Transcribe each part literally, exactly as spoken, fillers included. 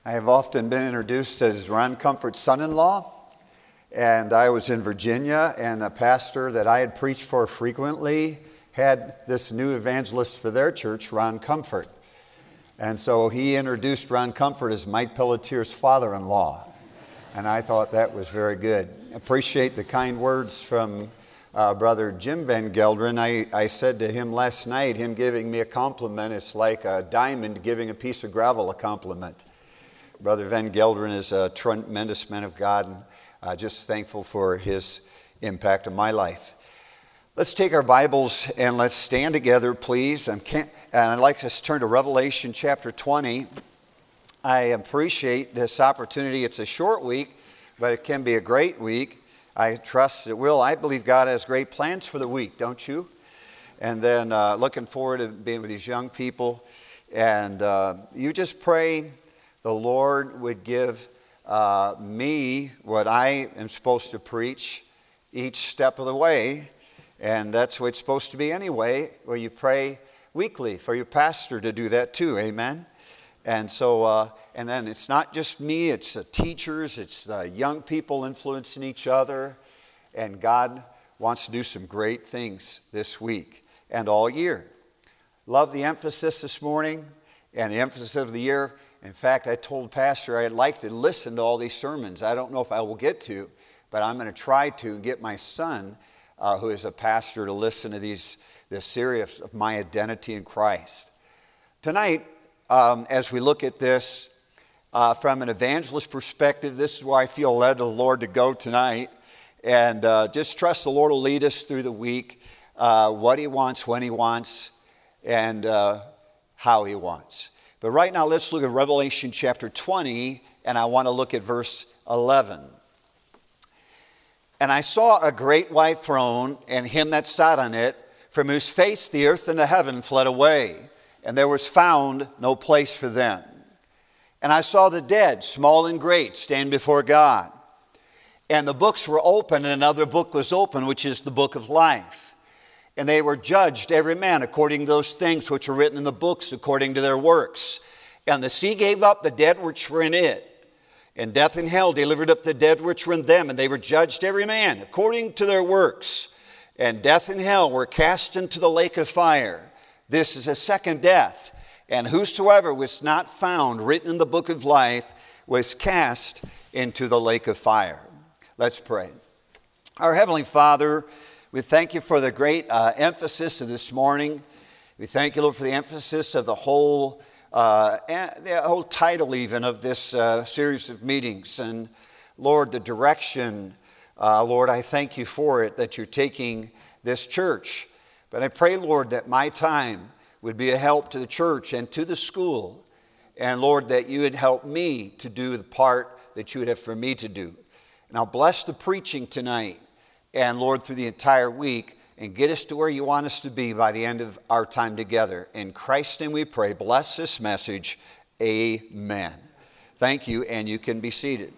I have often been introduced as Ron Comfort's son-in-law, and I was in Virginia, and a pastor that I had preached for frequently had this new evangelist for their church, Ron Comfort. And so he introduced Ron Comfort as Mike Pelletier's father-in-law, and I thought that was very good. Appreciate the kind words from uh, Brother Jim Van Gelderen. I, I said to him last night, him giving me a compliment is like a diamond giving a piece of gravel a compliment. Brother Van Gelderen is a tremendous man of God, and uh, just thankful for his impact on my life. Let's take our Bibles and let's stand together, please. I'm can't, and I'd like us to turn to Revelation chapter twenty. I appreciate this opportunity. It's a short week, but it can be a great week. I trust it will. I believe God has great plans for the week, don't you? And then uh, looking forward to being with these young people. And uh, you just pray the Lord would give uh, me what I am supposed to preach each step of the way. And that's what it's supposed to be anyway, where you pray weekly for your pastor to do that too, amen? And so, uh, and then it's not just me, it's the teachers, it's the young people influencing each other. And God wants to do some great things this week and all year. Love the emphasis this morning and the emphasis of the year. In fact, I told Pastor I'd like to listen to all these sermons. I don't know if I will get to, but I'm going to try to get my son, uh, who is a pastor, to listen to these this series of my identity in Christ. Tonight, um, as we look at this uh, from an evangelist perspective, this is where I feel led of the Lord to go tonight. And uh, just trust the Lord will lead us through the week, uh, what He wants, when He wants, and uh, how He wants. But right now, let's look at Revelation chapter twenty, and I want to look at verse eleven. And I saw a great white throne, and Him that sat on it, from whose face the earth and the heaven fled away, and there was found no place for them. And I saw the dead, small and great, stand before God. And the books were open, and another book was open, which is the book of life. And they were judged, every man, according to those things which were written in the books, according to their works. And the sea gave up the dead which were in it. And death and hell delivered up the dead which were in them. And they were judged, every man, according to their works. And death and hell were cast into the lake of fire. This is a second death. And whosoever was not found written in the book of life was cast into the lake of fire. Let's pray. Our Heavenly Father, we thank you for the great uh, emphasis of this morning. We thank you, Lord, for the emphasis of the whole, uh, the whole title even of this uh, series of meetings. And Lord, the direction, uh, Lord, I thank you for it, that you're taking this church. But I pray, Lord, that my time would be a help to the church and to the school. And Lord, that you would help me to do the part that you would have for me to do. Now bless the preaching tonight. And Lord, through the entire week, and get us to where you want us to be by the end of our time together. In Christ's name we pray. Bless this message. Amen. Thank you, and you can be seated.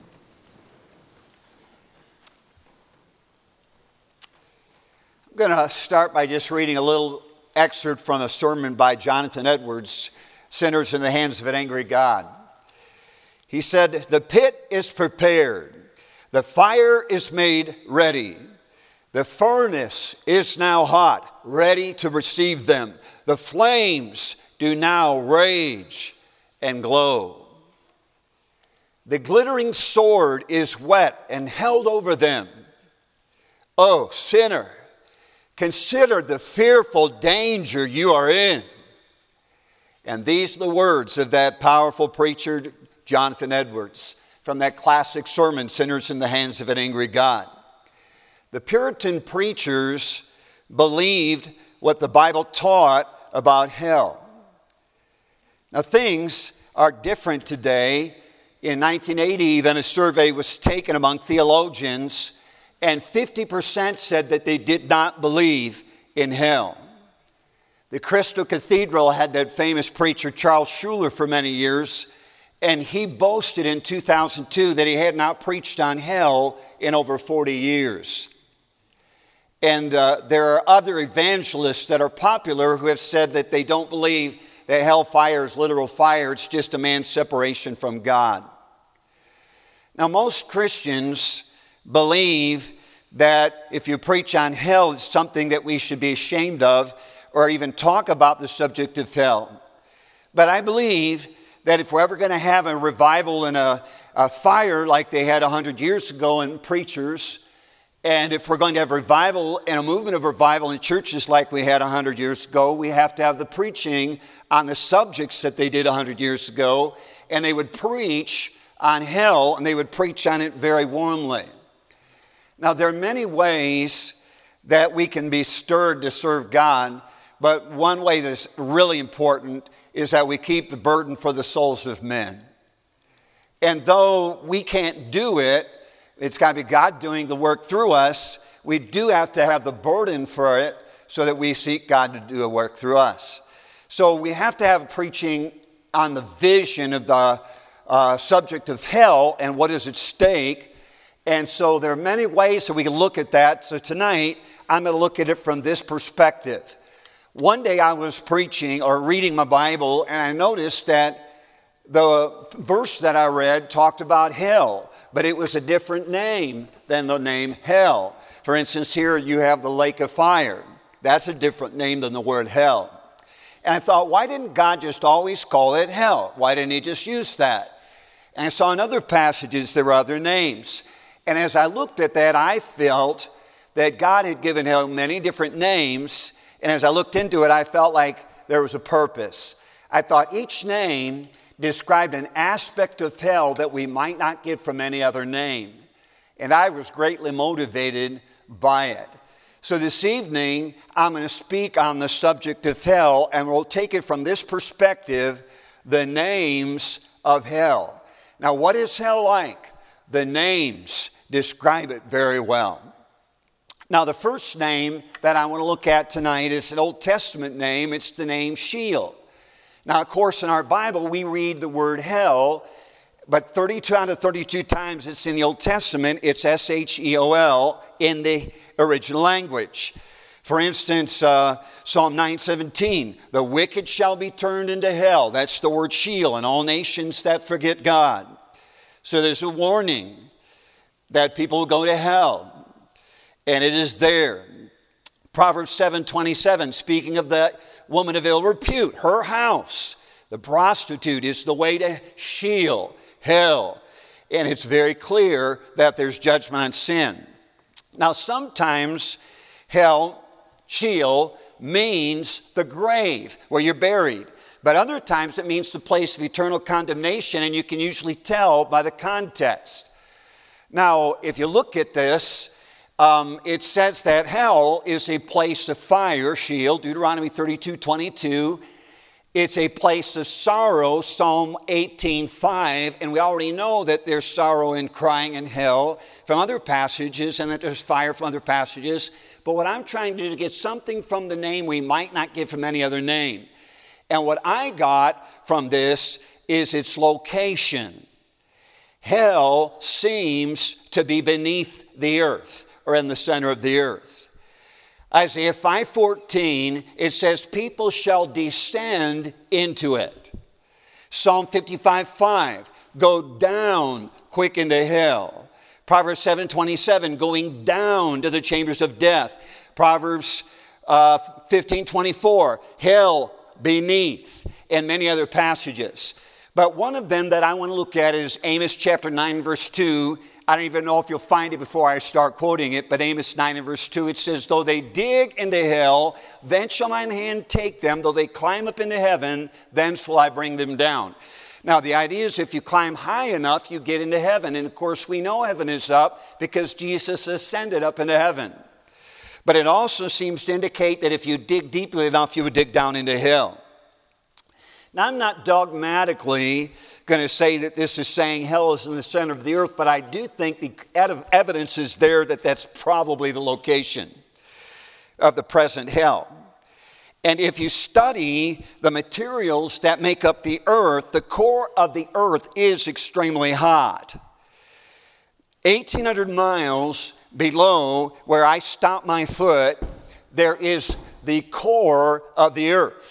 I'm going to start by just reading a little excerpt from a sermon by Jonathan Edwards, Sinners in the Hands of an Angry God. He said, "The pit is prepared. The fire is made ready. The furnace is now hot, ready to receive them. The flames do now rage and glow. The glittering sword is wet and held over them. O sinner, consider the fearful danger you are in." And these are the words of that powerful preacher, Jonathan Edwards, from that classic sermon, Sinners in the Hands of an Angry God. The Puritan preachers believed what the Bible taught about hell. Now, things are different today. In nineteen eighty, even a survey was taken among theologians, and fifty percent said that they did not believe in hell. The Crystal Cathedral had that famous preacher, Charles Schuller, for many years, and he boasted in two thousand two that he had not preached on hell in over forty years. And uh, there are other evangelists that are popular who have said that they don't believe that hellfire is literal fire. It's just a man's separation from God. Now, most Christians believe that if you preach on hell, it's something that we should be ashamed of or even talk about the subject of hell. But I believe that if we're ever going to have a revival and a, a fire like they had one hundred years ago in preachers, and if we're going to have revival and a movement of revival in churches like we had one hundred years ago, we have to have the preaching on the subjects that they did one hundred years ago, and they would preach on hell, and they would preach on it very warmly. Now, there are many ways that we can be stirred to serve God, but one way that's really important is that we keep the burden for the souls of men. And though we can't do it, it's got to be God doing the work through us, we do have to have the burden for it so that we seek God to do a work through us. So we have to have preaching on the vision of the uh, subject of hell and what is at stake. And so there are many ways that we can look at that. So tonight, I'm going to look at it from this perspective. One day I was preaching or reading my Bible, and I noticed that the verse that I read talked about hell, but it was a different name than the name hell. For instance, here you have the lake of fire. That's a different name than the word hell. And I thought, why didn't God just always call it hell? Why didn't he just use that? And I saw in other passages there were other names. And as I looked at that, I felt that God had given hell many different names. And as I looked into it, I felt like there was a purpose. I thought each name described an aspect of hell that we might not get from any other name. And I was greatly motivated by it. So this evening, I'm going to speak on the subject of hell, and we'll take it from this perspective, the names of hell. Now, what is hell like? The names describe it very well. Now, the first name that I want to look at tonight is an Old Testament name. It's the name Sheol. Now, of course, in our Bible, we read the word hell, but thirty-two out of thirty-two times it's in the Old Testament, it's S H E O L in the original language. For instance, uh, Psalm nine seventeen, the wicked shall be turned into hell. That's the word Sheol, and all nations that forget God. So there's a warning that people will go to hell, and it is there. Proverbs seven twenty-seven, speaking of the woman of ill repute, her house, the prostitute, is the way to Sheol, hell. And it's very clear that there's judgment on sin. Now, sometimes hell, Sheol, means the grave where you're buried. But other times it means the place of eternal condemnation, and you can usually tell by the context. Now, if you look at this, um, it says that hell is a place of fire, Sheol, Deuteronomy thirty-two twenty-two. It's a place of sorrow, Psalm eighteen five, and we already know that there's sorrow and crying in hell from other passages, and that there's fire from other passages. But what I'm trying to do is get something from the name we might not get from any other name. And what I got from this is its location. Hell seems to be beneath the earth, or in the center of the earth. Isaiah five fourteen, it says, people shall descend into it. Psalm fifty-five five, go down quick into hell. Proverbs seven twenty-seven, going down to the chambers of death. Proverbs uh, fifteen twenty-four, hell beneath, and many other passages. But one of them that I want to look at is Amos chapter nine, verse two. I don't even know if you'll find it before I start quoting it, but Amos nine and verse two, it says, though they dig into hell, then shall mine hand take them. Though they climb up into heaven, thence will I bring them down. Now, the idea is if you climb high enough, you get into heaven. And of course, we know heaven is up because Jesus ascended up into heaven. But it also seems to indicate that if you dig deeply enough, you would dig down into hell. Now, I'm not dogmatically going to say that this is saying hell is in the center of the earth, but I do think the evidence is there that that's probably the location of the present hell. And if you study the materials that make up the earth, the core of the earth is extremely hot. eighteen hundred miles below where I stop my foot, there is the core of the earth.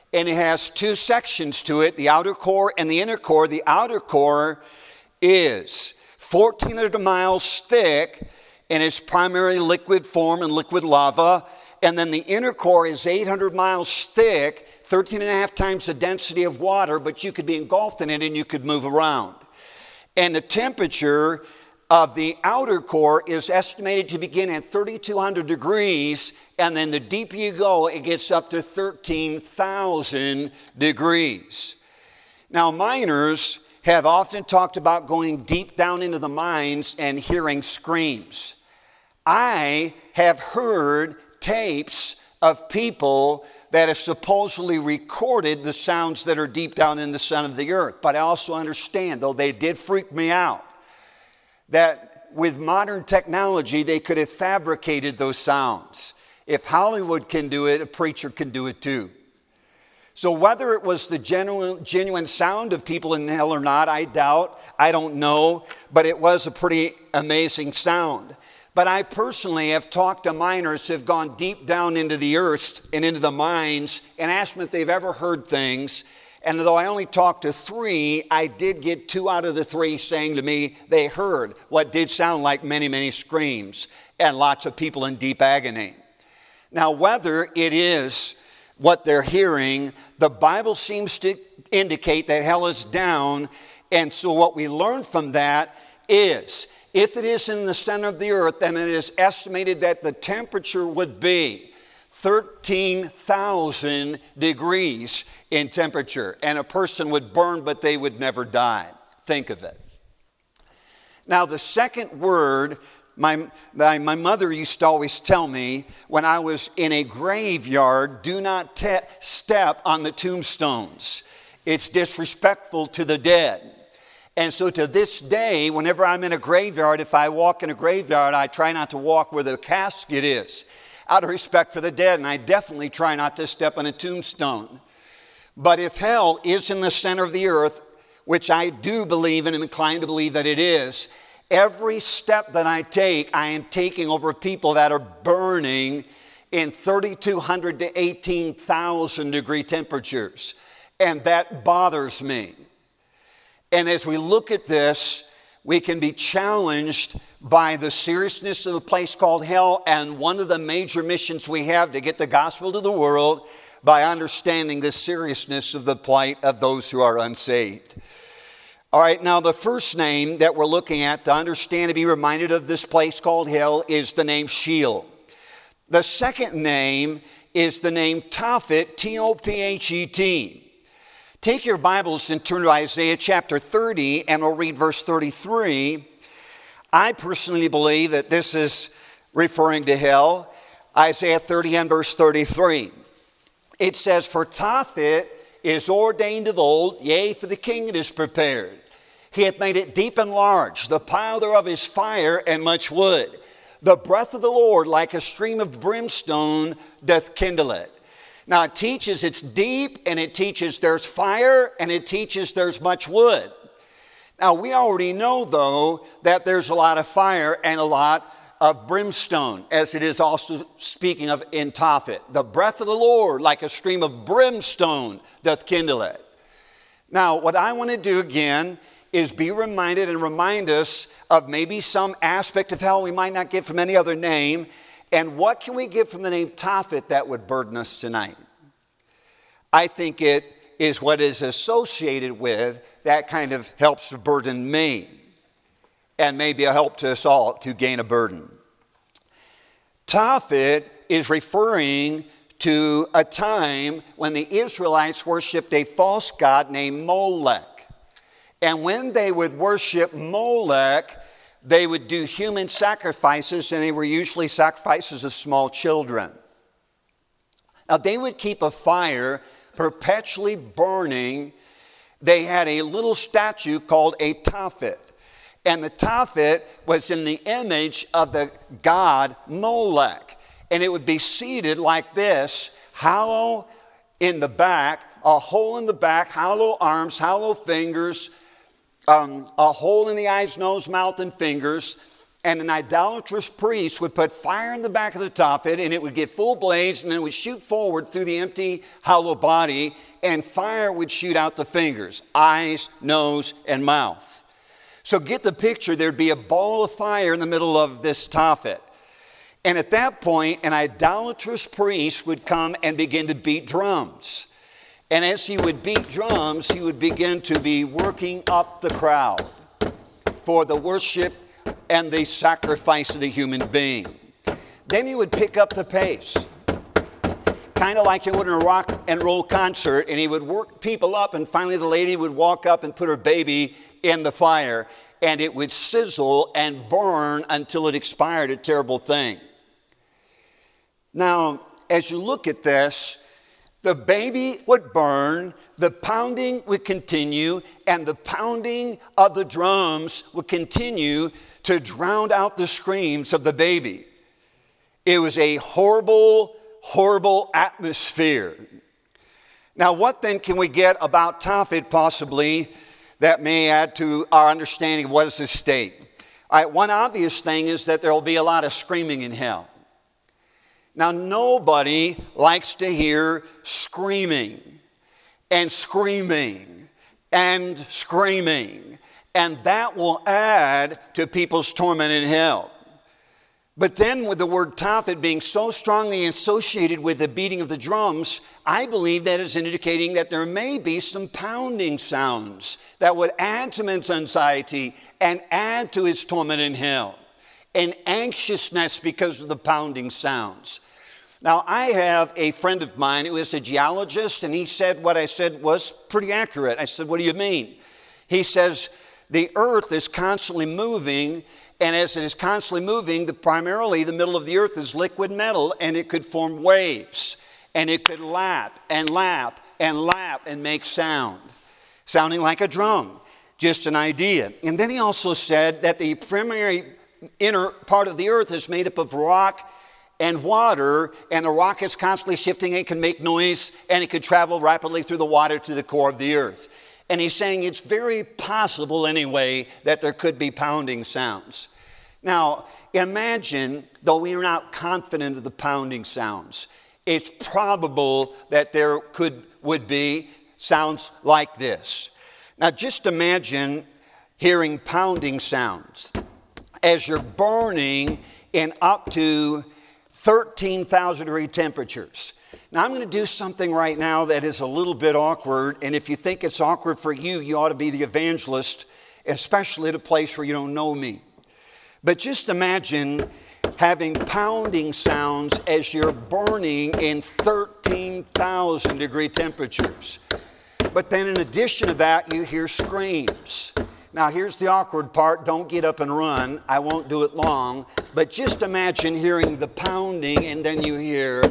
and it has two sections to it, the outer core and the inner core. The outer core is fourteen hundred miles thick in its primary liquid form and liquid lava. And then the inner core is eight hundred miles thick, thirteen and a half times the density of water, but you could be engulfed in it and you could move around. And the temperature of the outer core is estimated to begin at thirty-two hundred degrees, and then the deeper you go, it gets up to thirteen thousand degrees. Now, miners have often talked about going deep down into the mines and hearing screams. I have heard tapes of people that have supposedly recorded the sounds that are deep down in the center of the earth. But I also understand, though they did freak me out, that with modern technology, they could have fabricated those sounds. If Hollywood can do it, a preacher can do it too. So whether it was the genuine, genuine sound of people in hell or not, I doubt, I don't know, but it was a pretty amazing sound. But I personally have talked to miners who have gone deep down into the earth and into the mines and asked them if they've ever heard things. And though I only talked to three, I did get two out of the three saying to me they heard what did sound like many, many screams and lots of people in deep agony. Now, whether it is what they're hearing, the Bible seems to indicate that hell is down. And so what we learn from that is, if it is in the center of the earth, then it is estimated that the temperature would be thirteen thousand degrees in temperature. And a person would burn, but they would never die. Think of it. Now, the second word, my, my, my mother used to always tell me when I was in a graveyard, do not te- step on the tombstones. It's disrespectful to the dead. And so to this day, whenever I'm in a graveyard, if I walk in a graveyard, I try not to walk where the casket is, out of respect for the dead, and I definitely try not to step on a tombstone. But if hell is in the center of the earth, which I do believe and am inclined to believe that it is, every step that I take, I am taking over people that are burning in thirty-two hundred to eighteen thousand degree temperatures. And that bothers me. And as we look at this, we can be challenged by the seriousness of the place called hell, and one of the major missions we have to get the gospel to the world by understanding the seriousness of the plight of those who are unsaved. All right, now the first name that we're looking at to understand, to be reminded of this place called hell, is the name Sheol. The second name is the name Tophet, T O P H E T. Take your Bibles and turn to Isaiah chapter thirty, and we'll read verse thirty-three. I personally believe that this is referring to hell. Isaiah thirty and verse thirty-three. It says, "For Tophet is ordained of old, yea, for the king it is prepared. He hath made it deep and large, the pile thereof is fire and much wood. The breath of the Lord, like a stream of brimstone, doth kindle it." Now it teaches it's deep, and it teaches there's fire, and it teaches there's much wood. Now we already know, though, that there's a lot of fire and a lot of brimstone, as it is also speaking of in Tophet. The breath of the Lord, like a stream of brimstone, doth kindle it. Now, what I want to do again is be reminded and remind us of maybe some aspect of hell we might not get from any other name. And what can we get from the name Tophet that would burden us tonight? I think it is what is associated with that kind of helps to burden me, and maybe a help to us all to gain a burden. Tophet is referring to a time when the Israelites worshiped a false god named Molech. And when they would worship Molech, they would do human sacrifices, and they were usually sacrifices of small children. Now, they would keep a fire perpetually burning. They had a little statue called a Tophet. And the Tophet was in the image of the god Molech. And it would be seated like this, hollow in the back, a hole in the back, hollow arms, hollow fingers, Um, a hole in the eyes, nose, mouth, and fingers, And an idolatrous priest would put fire in the back of the Tophet, and it would get full blaze, and then it would shoot forward through the empty, hollow body, and fire would shoot out the fingers, eyes, nose, and mouth. So get the picture. There'd be a ball of fire in the middle of this Tophet. And at that point, an idolatrous priest would come and begin to beat drums. And as he would beat drums, he would begin to be working up the crowd for the worship and the sacrifice of the human being. Then he would pick up the pace, kind of like he would in a rock and roll concert, and he would work people up, and finally the lady would walk up and put her baby in the fire, and it would sizzle and burn until it expired, a terrible thing. Now, as you look at this, the baby would burn, the pounding would continue, and the pounding of the drums would continue to drown out the screams of the baby. It was a horrible, horrible atmosphere. Now, what then can we get about Tophet possibly that may add to our understanding of what is his state? All right, one obvious thing is that there will be a lot of screaming in hell. Now, nobody likes to hear screaming and screaming and screaming, and that will add to people's torment in hell. But then with the word Tophet being so strongly associated with the beating of the drums, I believe that is indicating that there may be some pounding sounds that would add to men's anxiety and add to his torment in hell, and anxiousness because of the pounding sounds. Now, I have a friend of mine who is a geologist, and he said what I said was pretty accurate. I said, what do you mean? He says, the earth is constantly moving, and as it is constantly moving, the, primarily the middle of the earth is liquid metal, and it could form waves, and it could lap and lap and lap and make sound, sounding like a drum. Just an idea. And then he also said that the primary inner part of the earth is made up of rock and water, and the rock is constantly shifting. It can make noise, and it could travel rapidly through the water to the core of the earth. And he's saying it's very possible anyway that there could be pounding sounds. Now, imagine, though we are not confident of the pounding sounds, it's probable that there could would be sounds like this. Now, just imagine hearing pounding sounds as you're burning in up to thirteen thousand degree temperatures. Now, I'm going to do something right now that is a little bit awkward, and if you think it's awkward for you, you ought to be the evangelist, especially at a place where you don't know me. But just imagine having pounding sounds as you're burning in thirteen thousand degree temperatures. But then in addition to that, you hear screams. Now, here's the awkward part. Don't get up and run. I won't do it long. But just imagine hearing the pounding, and then you hear,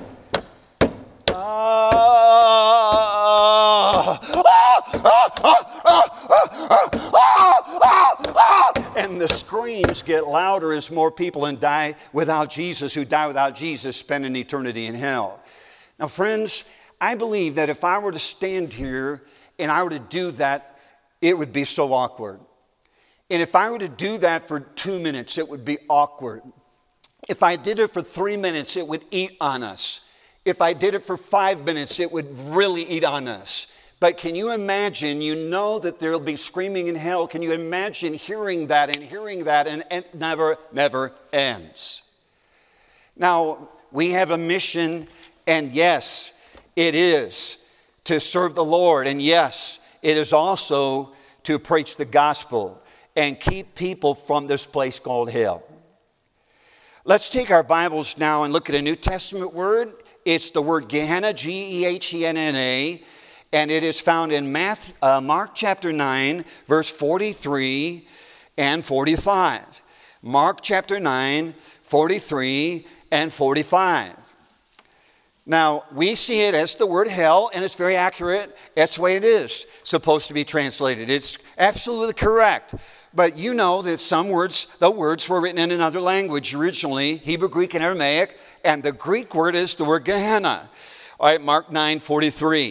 ah, ah, ah, ah, ah, ah, ah, and the screams get louder as more people and die without Jesus, who die without Jesus, spend an eternity in hell. Now, friends, I believe that if I were to stand here and I were to do that, it would be so awkward. And if I were to do that for two minutes, it would be awkward. If I did it for three minutes, it would eat on us. If I did it for five minutes, it would really eat on us. But can you imagine, you know that there will be screaming in hell. Can you imagine hearing that and hearing that, and it never, never ends? Now, we have a mission, and yes, it is to serve the Lord. And yes, it is also to preach the gospel and keep people from this place called hell. Let's take our Bibles now and look at a New Testament word. It's the word Gehenna, G E H E N N A, and it is found in Matthew, uh, Mark chapter nine, verse forty-three and forty-five. Mark chapter nine, forty-three and forty-five. Now, we see it as the word hell, and it's very accurate. That's the way it is supposed to be translated. It's absolutely correct. But you know that some words, the words were written in another language originally, Hebrew, Greek, and Aramaic, and the Greek word is the word Gehenna. All right, Mark nine forty-three.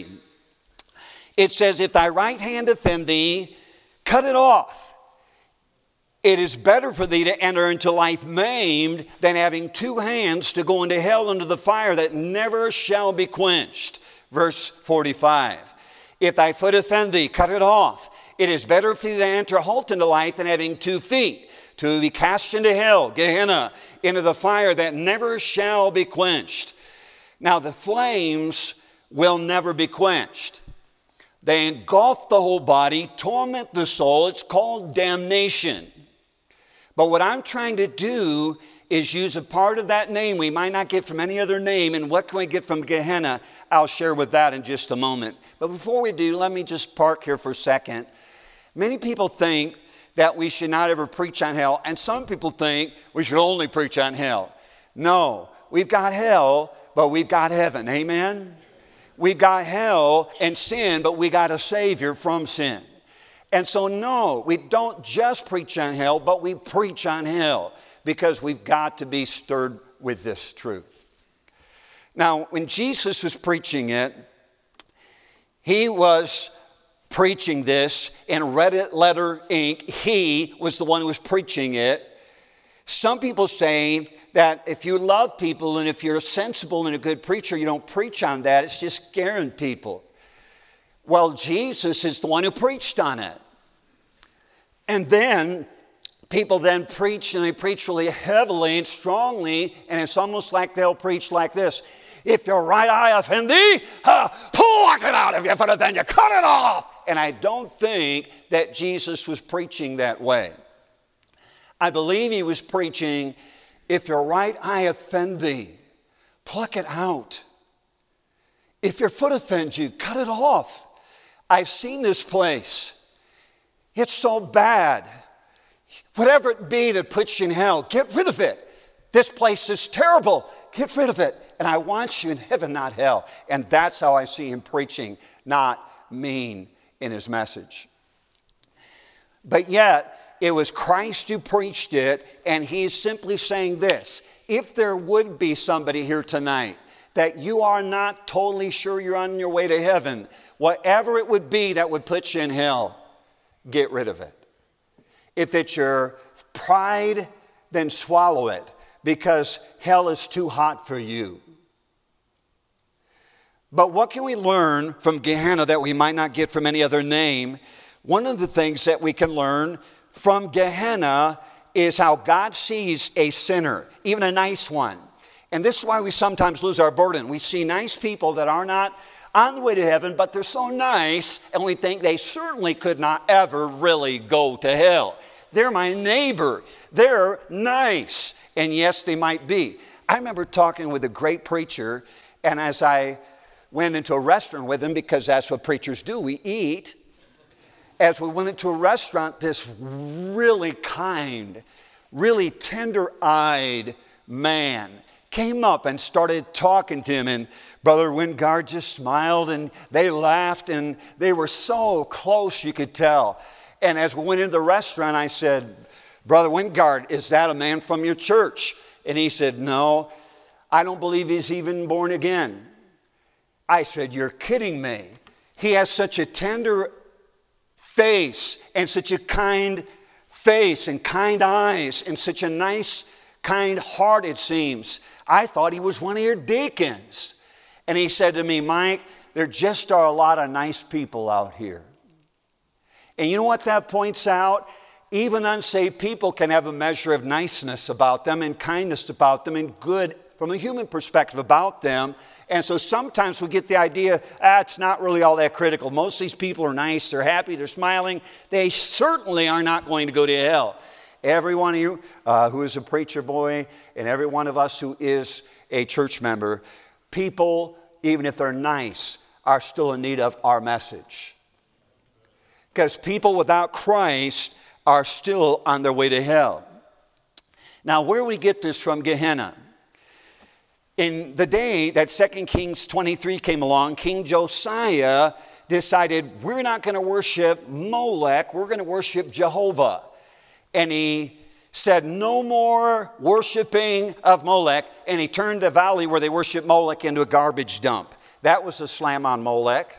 It says, if thy right hand offend thee, cut it off. it is better for thee to enter into life maimed than having two hands to go into hell into the fire that never shall be quenched. Verse forty-five. If thy foot offend thee, cut it off. It is better for thee to enter halt into life than having two feet, to be cast into hell, Gehenna, into the fire that never shall be quenched. Now the flames will never be quenched. They engulf the whole body, torment the soul. It's called damnation. But what I'm trying to do is use a part of that name we might not get from any other name. And what can we get from Gehenna? I'll share with that in just a moment. But before we do, let me just park here for a second. Many people think that we should not ever preach on hell. And some people think we should only preach on hell. No, we've got hell, but we've got heaven. Amen? We've got hell and sin, but we got a Savior from sin. And so no, we don't just preach on hell, but we preach on hell because we've got to be stirred with this truth. Now, when Jesus was preaching it, he was preaching this in red letter ink. He was the one who was preaching it. Some people say that if you love people and if you're sensible and a good preacher, you don't preach on that. It's just scaring people. Well, Jesus is the one who preached on it. And then people then preach, and they preach really heavily and strongly, and it's almost like they'll preach like this. If your right eye offend thee, uh, pluck it out. If your foot offend you, cut it off. And I don't think that Jesus was preaching that way. I believe he was preaching, if your right eye offend thee, pluck it out. If your foot offends you, cut it off. I've seen this place. It's so bad. Whatever it be that puts you in hell, get rid of it. This place is terrible. Get rid of it. And I want you in heaven, not hell. And that's how I see him preaching, not mean in his message. But yet, it was Christ who preached it, and he's simply saying this. If there would be somebody here tonight that you are not totally sure you're on your way to heaven, whatever it would be that would put you in hell, get rid of it. If it's your pride, then swallow it, because hell is too hot for you. But what can we learn from Gehenna that we might not get from any other name? One of the things that we can learn from Gehenna is how God sees a sinner, even a nice one. And this is why we sometimes lose our burden. We see nice people that are not on the way to heaven, but they're so nice, and we think they certainly could not ever really go to hell. They're my neighbor. They're nice. And yes, they might be. I remember talking with a great preacher, and as I went into a restaurant with him, because that's what preachers do, we eat. As we went into a restaurant, this really kind, really tender-eyed man came up and started talking to him, and Brother Wingard just smiled, and they laughed, and they were so close you could tell. And as we went into the restaurant, I said, Brother Wingard, is that a man from your church? And he said, no, I don't believe he's even born again. I said, you're kidding me. He has such a tender face and such a kind face and kind eyes and such a nice, kind heart, it seems. I thought he was one of your deacons. And he said to me, Mike, there just are a lot of nice people out here. And you know what that points out? Even unsaved people can have a measure of niceness about them and kindness about them and good from a human perspective about them. And so sometimes we get the idea, ah, it's not really all that critical. Most of these people are nice, they're happy, they're smiling. They certainly are not going to go to hell. Every one of you uh, who is a preacher boy and every one of us who is a church member, people, even if they're nice, are still in need of our message. Because people without Christ are still on their way to hell. Now, where we get this from Gehenna? In the day that Second Kings twenty-three came along, King Josiah decided, we're not going to worship Molech, we're going to worship Jehovah. And he said, no more worshiping of Molech. And he turned the valley where they worship Molech into a garbage dump. That was a slam on Molech.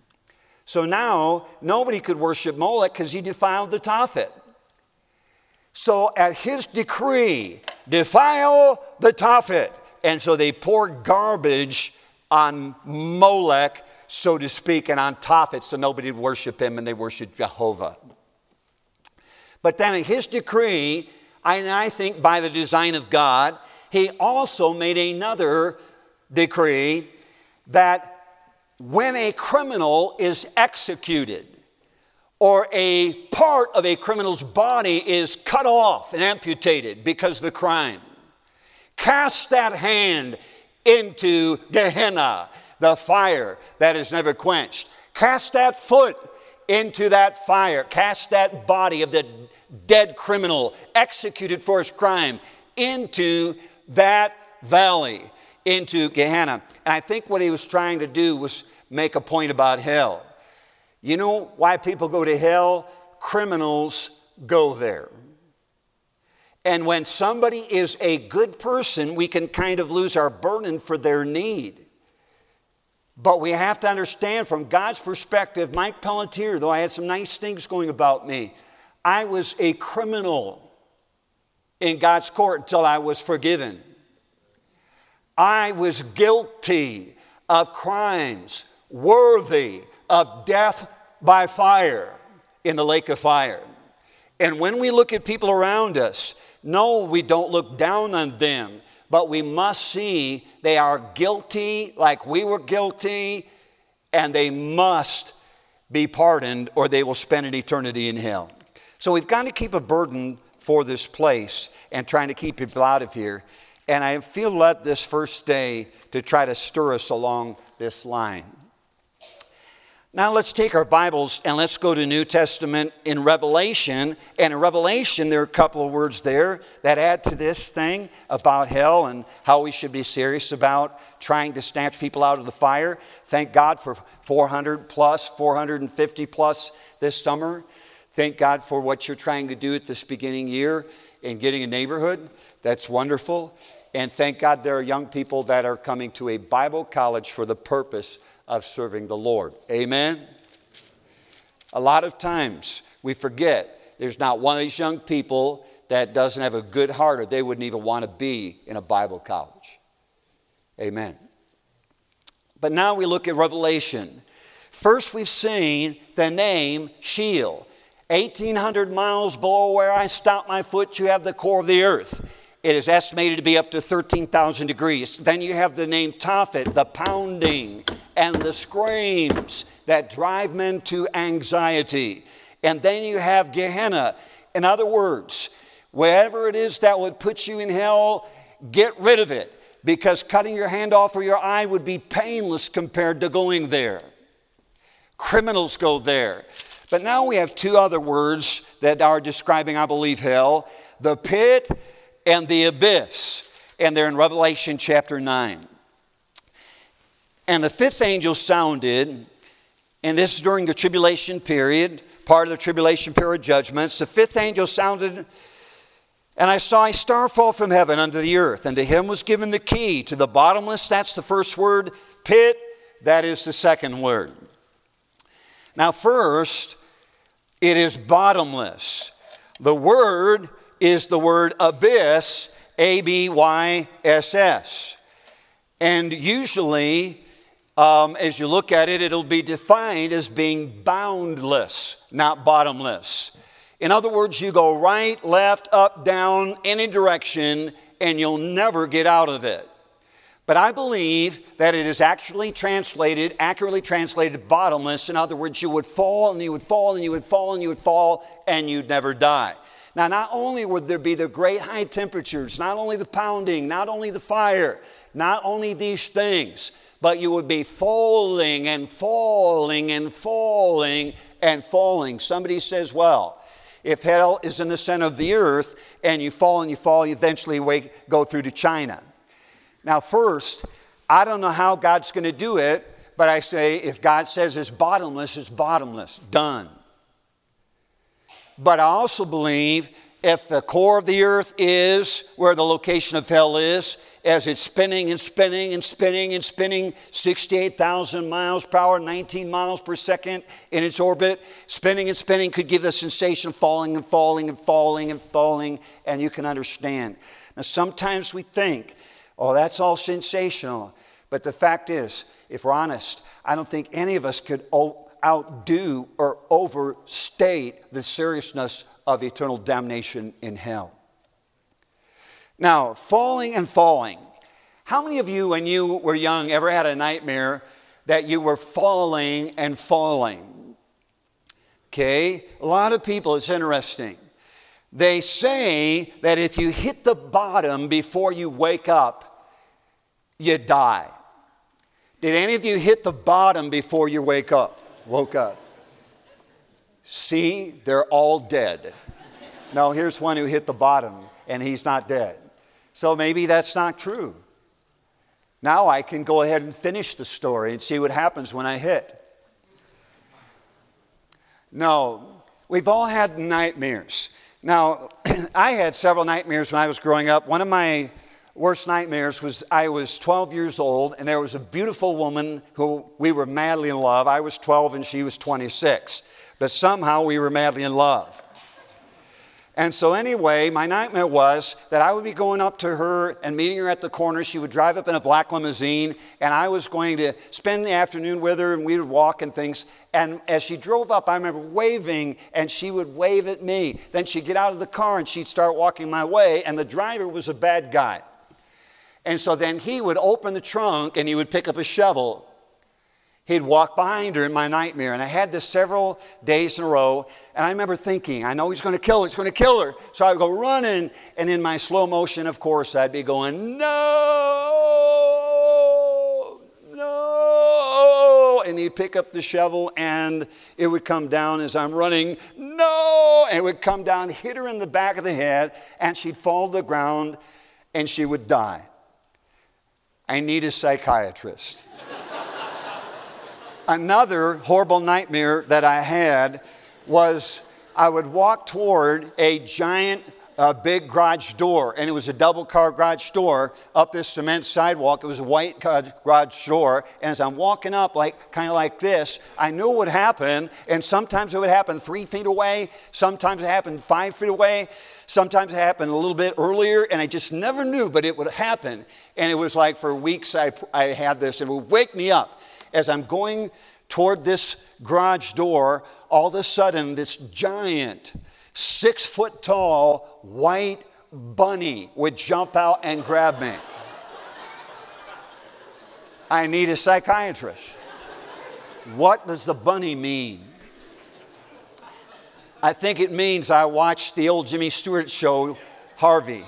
So now, nobody could worship Molech because he defiled the Tophet. So at his decree, defile the Tophet. And so they pour garbage on Molech, so to speak, and on Tophet, so nobody would worship him, and they worship Jehovah. But then at his decree, and I think by the design of God, he also made another decree that when a criminal is executed, or a part of a criminal's body is cut off and amputated because of a crime, cast that hand into Gehenna, the fire that is never quenched. Cast that foot into that fire. Cast that body of the dead criminal executed for his crime into that valley, into Gehenna. And I think what he was trying to do was make a point about hell. You know why people go to hell? Criminals go there. And when somebody is a good person, we can kind of lose our burden for their need. But we have to understand from God's perspective, Mike Pelletier, though I had some nice things going about me, I was a criminal in God's court until I was forgiven. I was guilty of crimes worthy of death by fire in the lake of fire. And when we look at people around us, no, we don't look down on them, but we must see they are guilty like we were guilty, and they must be pardoned or they will spend an eternity in hell. So we've got to keep a burden for this place and trying to keep people out of here. And I feel led this first day to try to stir us along this line. Now let's take our Bibles and let's go to New Testament in Revelation. And in Revelation, there are a couple of words there that add to this thing about hell and how we should be serious about trying to snatch people out of the fire. Thank God for four hundred plus, four hundred fifty plus this summer. Thank God for what you're trying to do at this beginning year in getting a neighborhood. That's wonderful. And thank God there are young people that are coming to a Bible college for the purpose of serving the Lord. Amen? A lot of times we forget there's not one of these young people that doesn't have a good heart, or they wouldn't even want to be in a Bible college. Amen. But now we look at Revelation. First, we've seen the name Sheol. eighteen hundred miles below where I stop my foot, you have the core of the earth. It is estimated to be up to thirteen thousand degrees. Then you have the name Tophet, the pounding and the screams that drive men to anxiety. And then you have Gehenna. In other words, whatever it is that would put you in hell, get rid of it, because cutting your hand off or your eye would be painless compared to going there. Criminals go there. But now we have two other words that are describing, I believe, hell: the pit and the abyss. And they're in Revelation chapter nine. And the fifth angel sounded, and this is during the tribulation period, part of the tribulation period judgments. The fifth angel sounded, and I saw a star fall from heaven unto the earth, and to him was given the key to the bottomless. That's the first word. Pit, that is the second word. Now first, it is bottomless. The word is the word abyss, A B Y S S. And usually, um, as you look at it, it'll be defined as being boundless, not bottomless. In other words, you go right, left, up, down, any direction, and you'll never get out of it. But I believe that it is actually translated, accurately translated, bottomless. In other words, you would fall, and you would fall, and you would fall, and you would fall, and you'd never die. Now, not only would there be the great high temperatures, not only the pounding, not only the fire, not only these things, but you would be falling and falling and falling and falling. Somebody says, well, if hell is in the center of the earth and you fall and you fall, you eventually wake, go through to China. Now, first, I don't know how God's going to do it, but I say if God says it's bottomless, it's bottomless. Done. But I also believe if the core of the earth is where the location of hell is, as it's spinning and spinning and spinning and spinning sixty-eight thousand miles per hour, nineteen miles per second in its orbit. Spinning and spinning could give the sensation of falling and falling and falling and falling, and you can understand. Now, sometimes we think, oh, that's all sensational. But the fact is, if we're honest, I don't think any of us could outdo or overstate the seriousness of eternal damnation in hell. Now, falling and falling. How many of you, when you were young, ever had a nightmare that you were falling and falling? Okay, a lot of people, it's interesting. They say that if you hit the bottom before you wake up, you die. Did any of you hit the bottom before you wake up? Woke up. See, they're all dead. Now, here's one who hit the bottom, and he's not dead. So maybe that's not true. Now I can go ahead and finish the story and see what happens when I hit. No, we've all had nightmares. Now, I had several nightmares when I was growing up. One of my worst nightmares was I was twelve years old, and there was a beautiful woman who we were madly in love. I was twelve and she was twenty-six, but somehow we were madly in love. And so anyway, my nightmare was that I would be going up to her and meeting her at the corner. She would drive up in a black limousine, and I was going to spend the afternoon with her, and we would walk and things. And as she drove up, I remember waving, and she would wave at me. Then she'd get out of the car, and she'd start walking my way, and the driver was a bad guy. And so then he would open the trunk, and he would pick up a shovel. He'd walk behind her in my nightmare. And I had this several days in a row. And I remember thinking, I know he's going to kill her. He's going to kill her. So I would go running. And in my slow motion, of course, I'd be going, no, no. And he'd pick up the shovel and it would come down as I'm running, no. And it would come down, hit her in the back of the head. And she'd fall to the ground and she would die. I need a psychiatrist. Another horrible nightmare that I had was I would walk toward a giant, uh, big garage door, and it was a double-car garage door up this cement sidewalk. It was a white garage door, and as I'm walking up, like kind of like this, I knew what would happen, and sometimes it would happen three feet away, sometimes it happened five feet away, sometimes it happened a little bit earlier, and I just never knew, but it would happen. And it was like for weeks I, I had this, and it would wake me up. As I'm going toward this garage door, all of a sudden this giant, six foot tall, white bunny would jump out and grab me. I need a psychiatrist. What does the bunny mean? I think it means I watched the old Jimmy Stewart show, Harvey.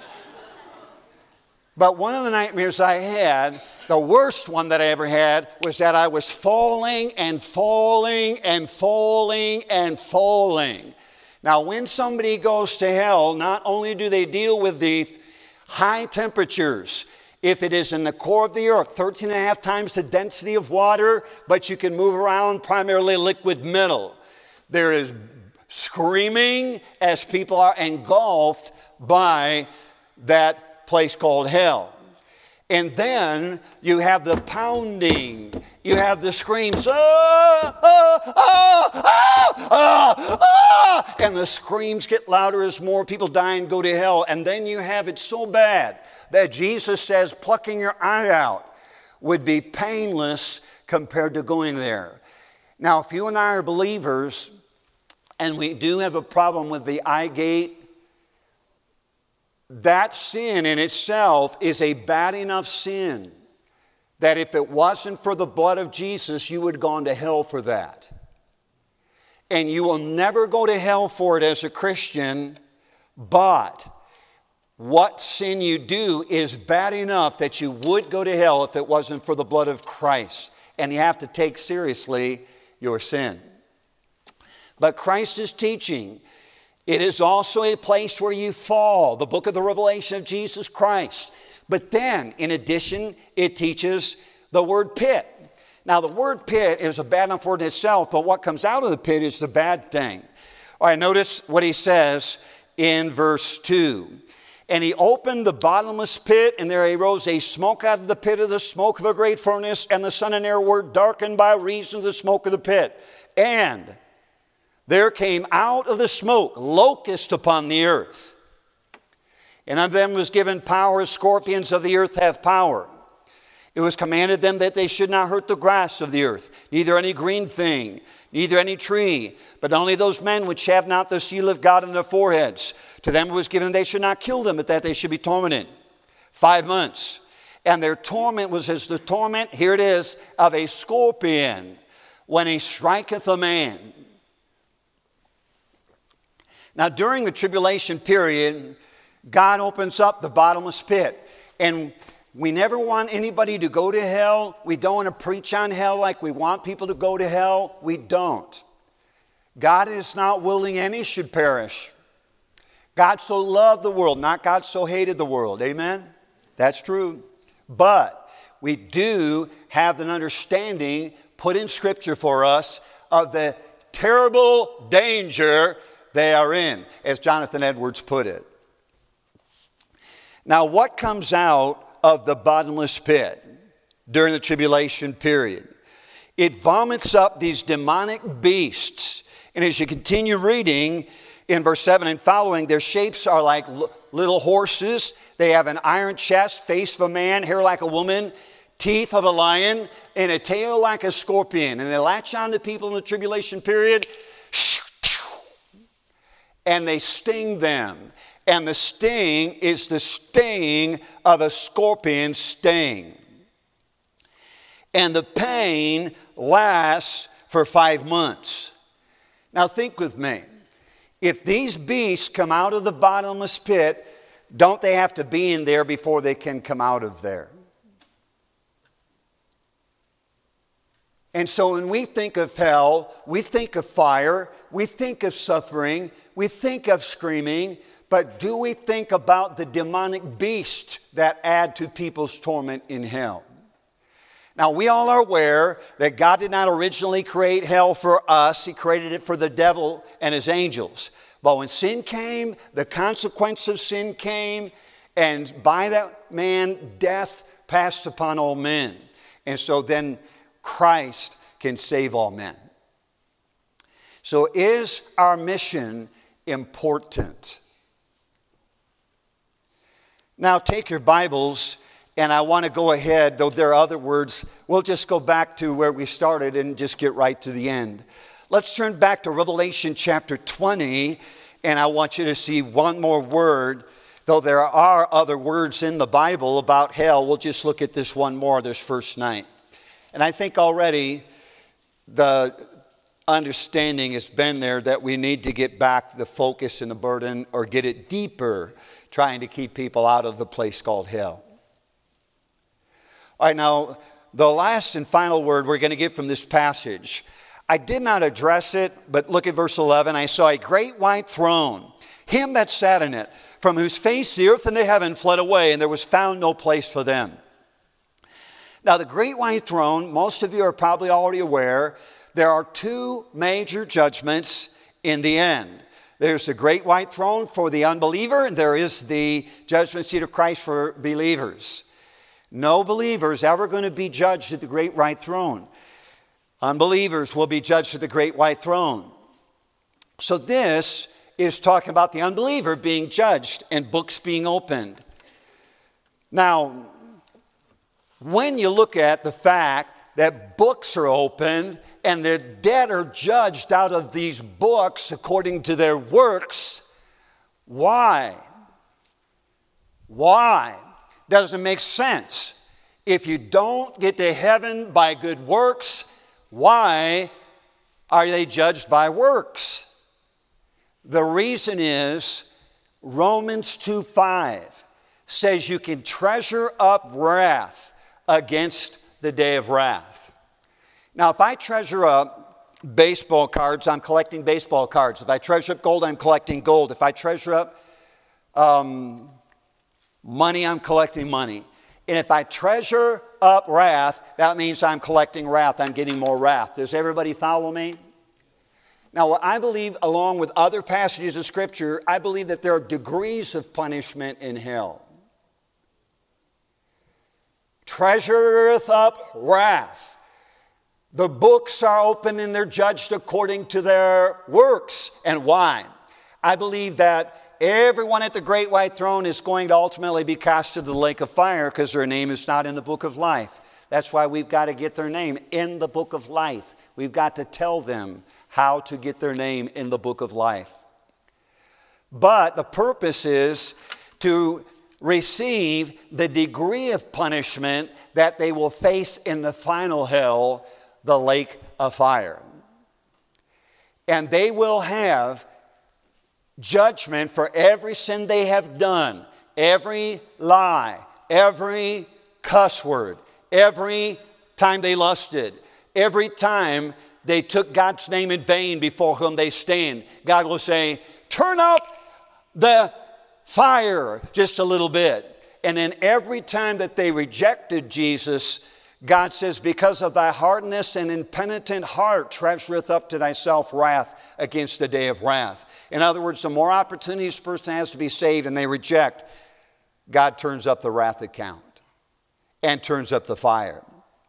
But one of the nightmares I had, the worst one that I ever had, was that I was falling and falling and falling and falling. Now, when somebody goes to hell, not only do they deal with the high temperatures, if it is in the core of the earth, thirteen and a half times the density of water, but you can move around primarily liquid metal. There is screaming as people are engulfed by that place called hell. And then you have the pounding, you have the screams, ah, ah, ah, ah, ah, ah, and the screams get louder as more people die and go to hell. And then you have it so bad that Jesus says plucking your eye out would be painless compared to going there. Now, if you and I are believers, and we do have a problem with the eye gate, that sin in itself is a bad enough sin that if it wasn't for the blood of Jesus, you would have gone to hell for that. And you will never go to hell for it as a Christian, but what sin you do is bad enough that you would go to hell if it wasn't for the blood of Christ. And you have to take seriously your sin. But Christ is teaching. It is also a place where you fall, the book of the Revelation of Jesus Christ. But then, in addition, it teaches the word pit. Now, the word pit is a bad enough word in itself, but what comes out of the pit is the bad thing. All right, notice what he says in verse two. And he opened the bottomless pit, and there arose a smoke out of the pit of the smoke of a great furnace, and the sun and air were darkened by reason of the smoke of the pit. And there came out of the smoke locusts upon the earth. And unto them was given power, as scorpions of the earth have power. It was commanded them that they should not hurt the grass of the earth, neither any green thing, neither any tree, but only those men which have not the seal of God in their foreheads. To them it was given they should not kill them, but that they should be tormented. Five months. And their torment was as the torment, here it is, of a scorpion when he striketh a man. Now during the tribulation period, God opens up the bottomless pit. And we never want anybody to go to hell. We don't want to preach on hell like we want people to go to hell. We don't. God is not willing any should perish. God so loved the world, not God so hated the world. Amen? That's true. But we do have an understanding put in Scripture for us of the terrible danger they are in, as Jonathan Edwards put it. Now, what comes out of the bottomless pit during the tribulation period? It vomits up these demonic beasts. And as you continue reading in verse seven and following, their shapes are like little horses. They have an iron chest, face of a man, hair like a woman, teeth of a lion, and a tail like a scorpion. And they latch on to people in the tribulation period, and they sting them. And the sting is the sting of a scorpion sting. And the pain lasts for five months. Now think with me. If these beasts come out of the bottomless pit, don't they have to be in there before they can come out of there? And so when we think of hell, we think of fire, we think of suffering, we think of screaming, but do we think about the demonic beasts that add to people's torment in hell? Now, we all are aware that God did not originally create hell for us. He created it for the devil and his angels. But when sin came, the consequence of sin came, and by that man, death passed upon all men. And so then Christ can save all men. So is our mission important? Now take your Bibles, and I want to go ahead, though there are other words. We'll just go back to where we started and just get right to the end. Let's turn back to Revelation chapter twenty, and I want you to see one more word. Though there are other words in the Bible about hell, we'll just look at this one more, this first night. And I think already the understanding has been there that we need to get back the focus and the burden, or get it deeper, trying to keep people out of the place called hell. All right, now, the last and final word we're going to get from this passage. I did not address it, but look at verse eleven. I saw a great white throne, him that sat in it, from whose face the earth and the heaven fled away, and there was found no place for them. Now, the great white throne, most of you are probably already aware, there are two major judgments in the end. There's the great white throne for the unbeliever, and there is the judgment seat of Christ for believers. No believer is ever going to be judged at the great white throne. Unbelievers will be judged at the great white throne. So this is talking about the unbeliever being judged and books being opened. Now, when you look at the fact that books are opened and the dead are judged out of these books according to their works, why? Why? Doesn't make sense. If you don't get to heaven by good works, why are they judged by works? The reason is Romans two five says you can treasure up wrath against the day of wrath. Now, if I treasure up baseball cards, I'm collecting baseball cards. If I treasure up gold, I'm collecting gold. If I treasure up um, money, I'm collecting money. And if I treasure up wrath, that means I'm collecting wrath. I'm getting more wrath. Does everybody follow me? Now, I believe, along with other passages of Scripture, I believe that there are degrees of punishment in hell. Treasureth up wrath. The books are open and they're judged according to their works. And why? I believe that everyone at the great white throne is going to ultimately be cast into the lake of fire because their name is not in the book of life. That's why we've got to get their name in the book of life. We've got to tell them how to get their name in the book of life. But the purpose is to receive the degree of punishment that they will face in the final hell, the lake of fire. And they will have judgment for every sin they have done, every lie, every cuss word, every time they lusted, every time they took God's name in vain before whom they stand. God will say, turn up the fire just a little bit. And then every time that they rejected Jesus, God says, because of thy hardness and impenitent heart, treasureth up to thyself wrath against the day of wrath. In other words, the more opportunities a person has to be saved and they reject, God turns up the wrath account and turns up the fire.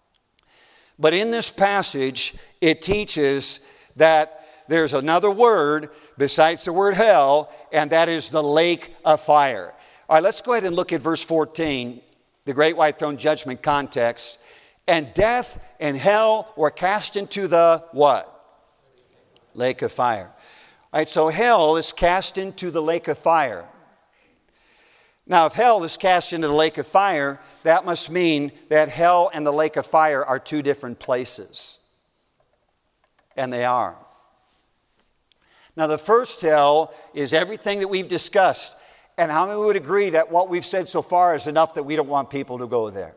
But in this passage, it teaches that there's another word besides the word hell, and that is the lake of fire. All right, let's go ahead and look at verse fourteen, the great white throne judgment context. And death and hell were cast into the what? Lake of fire. All right, so hell is cast into the lake of fire. Now, if hell is cast into the lake of fire, that must mean that hell and the lake of fire are two different places. And they are. Now, the first hell is everything that we've discussed. And how many would agree that what we've said so far is enough that we don't want people to go there?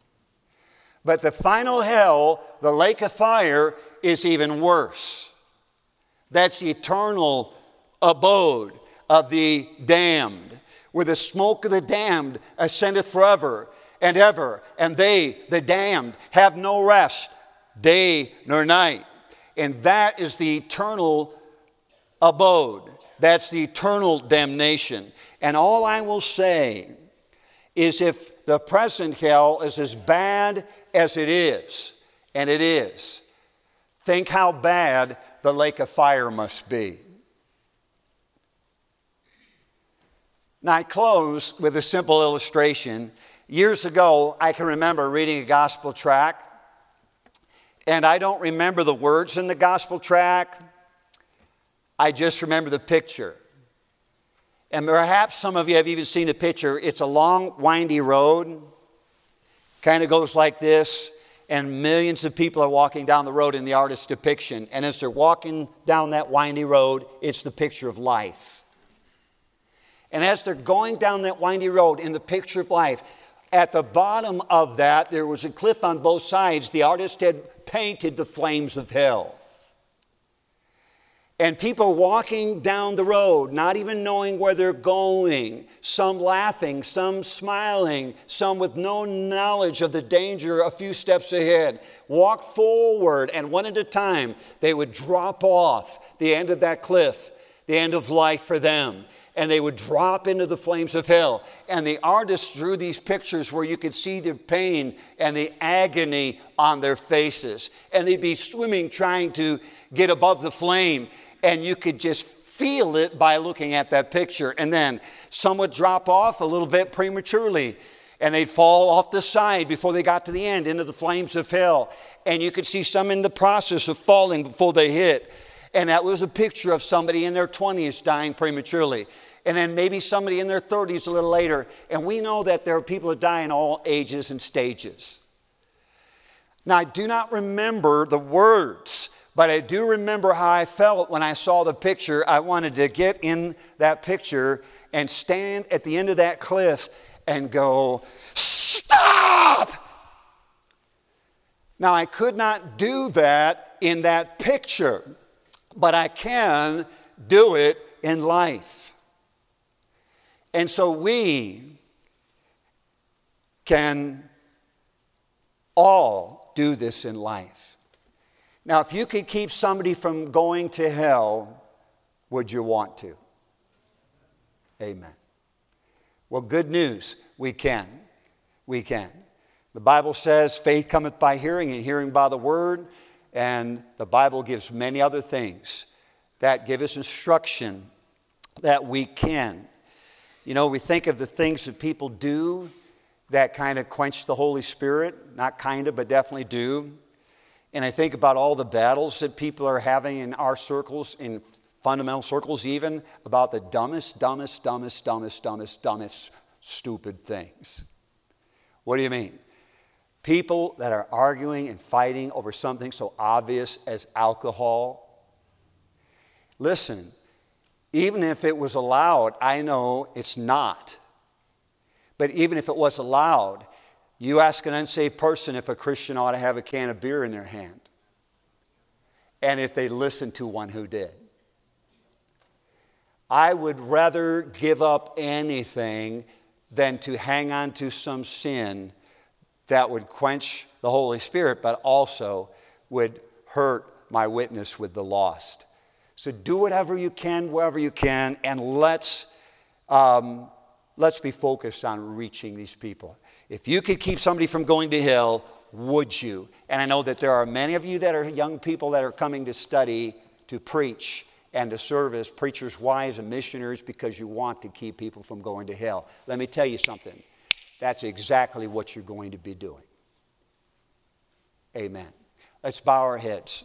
But the final hell, the lake of fire, is even worse. That's the eternal abode of the damned, where the smoke of the damned ascendeth forever and ever, and they, the damned, have no rest, day nor night. And that is the eternal abode. That's the eternal damnation. And all I will say is if the present hell is as bad as it is, and it is, think how bad the lake of fire must be. Now, I close with a simple illustration. Years ago, I can remember reading a gospel tract, and I don't remember the words in the gospel tract. I just remember the picture. And perhaps some of you have even seen the picture. It's a long, windy road. Kind of goes like this. And millions of people are walking down the road in the artist's depiction. And as they're walking down that windy road, it's the picture of life. And as they're going down that windy road in the picture of life, at the bottom of that, there was a cliff on both sides. The artist had painted the flames of hell. And people walking down the road, not even knowing where they're going, some laughing, some smiling, some with no knowledge of the danger a few steps ahead, walk forward, and one at a time, they would drop off the end of that cliff, the end of life for them, and they would drop into the flames of hell. And the artist drew these pictures where you could see the pain and the agony on their faces. And they'd be swimming, trying to get above the flame. And you could just feel it by looking at that picture. And then some would drop off a little bit prematurely. And they'd fall off the side before they got to the end, into the flames of hell. And you could see some in the process of falling before they hit. And that was a picture of somebody in their twenties dying prematurely. And then maybe somebody in their thirties a little later. And we know that there are people that die in all ages and stages. Now, I do not remember the words, but I do remember how I felt when I saw the picture. I wanted to get in that picture and stand at the end of that cliff and go, stop! Now, I could not do that in that picture, but I can do it in life. And so we can all do this in life. Now, if you could keep somebody from going to hell, would you want to? Amen. Well, good news. We can. We can. The Bible says faith cometh by hearing, and hearing by the word. And the Bible gives many other things that give us instruction that we can. You know, we think of the things that people do that kind of quench the Holy Spirit. Not kind of, but definitely do. And I think about all the battles that people are having in our circles, in fundamental circles even, about the dumbest, dumbest, dumbest, dumbest, dumbest, dumbest, stupid things. What do you mean? People that are arguing and fighting over something so obvious as alcohol. Listen, even if it was allowed, I know it's not. But even if it was allowed, you ask an unsaved person if a Christian ought to have a can of beer in their hand. And if they listened to one who did. I would rather give up anything than to hang on to some sin that would quench the Holy Spirit, but also would hurt my witness with the lost. So do whatever you can, wherever you can, and let's, um, let's be focused on reaching these people. If you could keep somebody from going to hell, would you? And I know that there are many of you that are young people that are coming to study, to preach, and to serve as preachers' wives and missionaries because you want to keep people from going to hell. Let me tell you something. That's exactly what you're going to be doing. Amen. Let's bow our heads.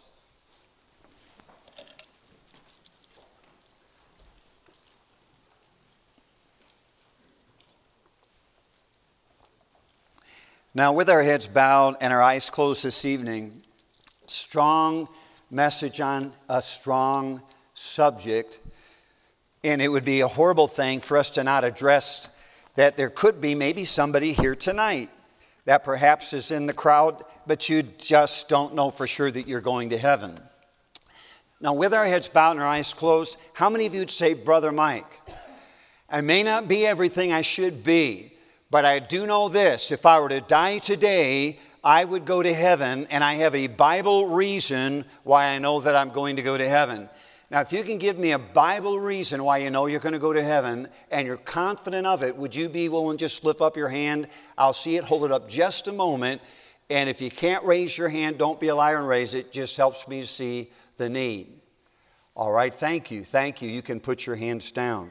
Now, with our heads bowed and our eyes closed this evening, strong message on a strong subject, and it would be a horrible thing for us to not address that there could be maybe somebody here tonight that perhaps is in the crowd, but you just don't know for sure that you're going to heaven. Now, with our heads bowed and our eyes closed, how many of you would say, Brother Mike, I may not be everything I should be, but I do know this. If I were to die today, I would go to heaven, and I have a Bible reason why I know that I'm going to go to heaven. Now, if you can give me a Bible reason why you know you're going to go to heaven and you're confident of it, would you be willing to just slip up your hand? I'll see it. Hold it up just a moment. And if you can't raise your hand, don't be a liar and raise it. It just helps me to see the need. All right, thank you. Thank you. You can put your hands down.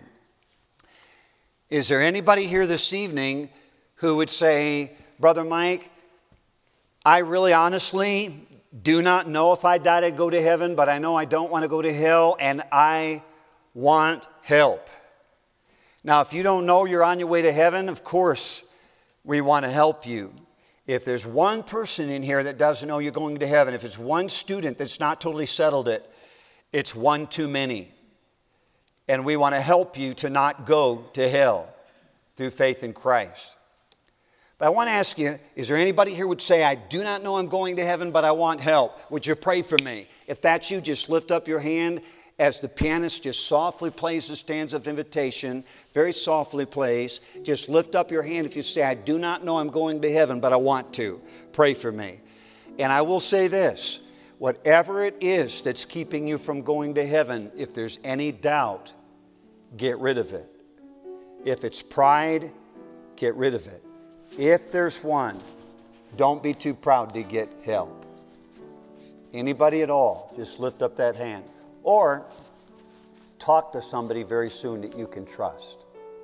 Is there anybody here this evening who would say, Brother Mike, I really honestly do not know if I died I'd go to heaven, but I know I don't want to go to hell, and I want help. Now, if you don't know you're on your way to heaven, of course, we want to help you. If there's one person in here that doesn't know you're going to heaven, if it's one student that's not totally settled it, it's one too many. And we want to help you to not go to hell through faith in Christ. But I want to ask you, is there anybody here who would say, I do not know I'm going to heaven, but I want help? Would you pray for me? If that's you, just lift up your hand as the pianist just softly plays the stanza of invitation, very softly plays. Just lift up your hand if you say, I do not know I'm going to heaven, but I want to. Pray for me. And I will say this, whatever it is that's keeping you from going to heaven, if there's any doubt, get rid of it. If it's pride, get rid of it. If there's one, don't be too proud to get help. Anybody at all, just lift up that hand. Or talk to somebody very soon that you can trust.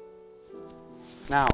Now,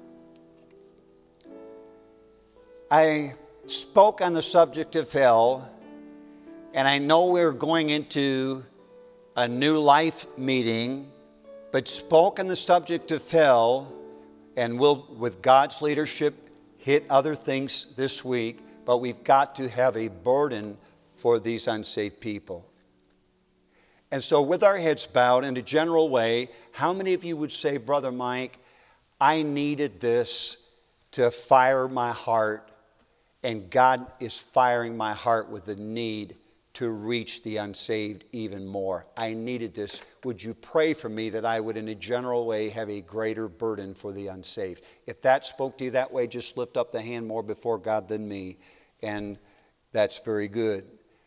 I spoke on the subject of hell, and I know we're going into a new life meeting, but spoke on the subject of hell, and we'll, with God's leadership, hit other things this week, but we've got to have a burden for these unsaved people. And so with our heads bowed in a general way, how many of you would say, Brother Mike, I needed this to fire my heart, and God is firing my heart with the need to reach the unsaved even more. I needed this. Would you pray for me that I would, in a general way, have a greater burden for the unsaved? If that spoke to you that way, just lift up the hand more before God than me, and that's very good.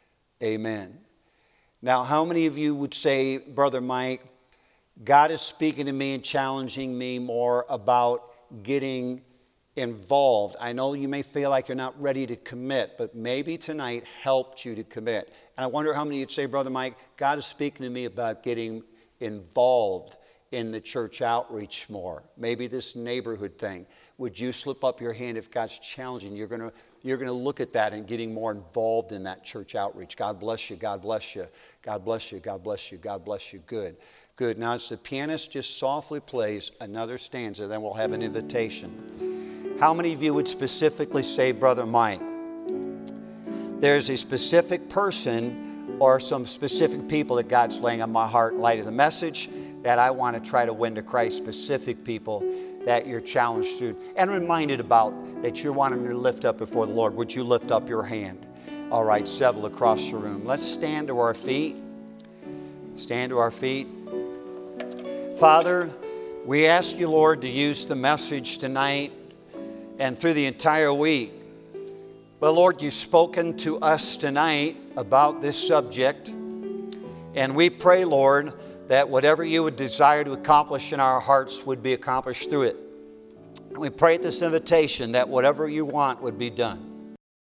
Amen. Now, how many of you would say, Brother Mike, God is speaking to me and challenging me more about getting involved? I know you may feel like you're not ready to commit, but maybe tonight helped you to commit. And I wonder how many of you'd say, Brother Mike, God is speaking to me about getting involved in the church outreach more. Maybe this neighborhood thing. Would you slip up your hand if God's challenging? You're going to you're going to look at that and getting more involved in that church outreach. God bless you. God bless you. God bless you. God bless you. God bless you. Good. Good. Now, as the pianist just softly plays another stanza, then we'll have an invitation. How many of you would specifically say, Brother Mike, there's a specific person or some specific people that God's laying on my heart in light of the message that I want to try to win to Christ, specific people that you're challenged to and reminded about that you're wanting to lift up before the Lord? Would you lift up your hand? All right, several across the room. Let's stand to our feet. Stand to our feet. Father, we ask you, Lord, to use the message tonight and through the entire week. But Lord, you've spoken to us tonight about this subject. And we pray, Lord, that whatever you would desire to accomplish in our hearts would be accomplished through it. And we pray at this invitation that whatever you want would be done.